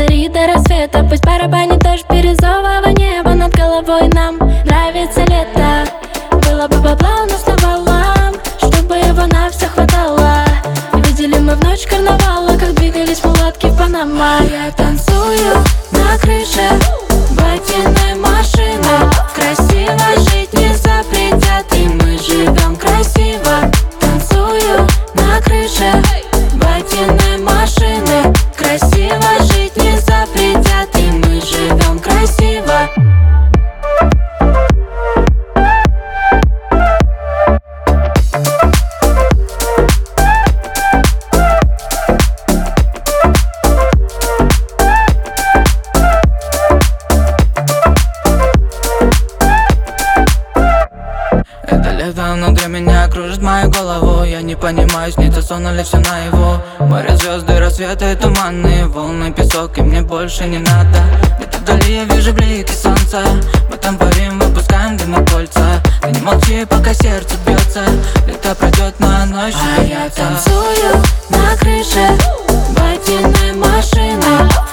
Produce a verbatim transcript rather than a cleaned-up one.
пари до рассвета. Пусть барабанит дождь бирюзового неба над головой. Нам нравится лето. Было бы бабла у нас навалом, чтобы его на все хватало. Видели мы в ночь карнавала, как двигались мулатки в Панама. Я танцую на крыше водяной машины. Красиво жить не запретят, и мы живем красиво. Танцую на крыше водяной машины. Красиво жить не запретят, и мы живем красиво. Это внутри меня кружит мою голову. Я не понимаю, снится сон или все наяву. Море, звезды, рассветы, туманные волны, песок, и мне больше не надо. Где-то вдали я вижу блики солнца. Мы там парим, выпускаем дымокольца. Ты не молчи, пока сердце бьется. Лето пройдет, но оно еще а я танцую на крыше водяной машины.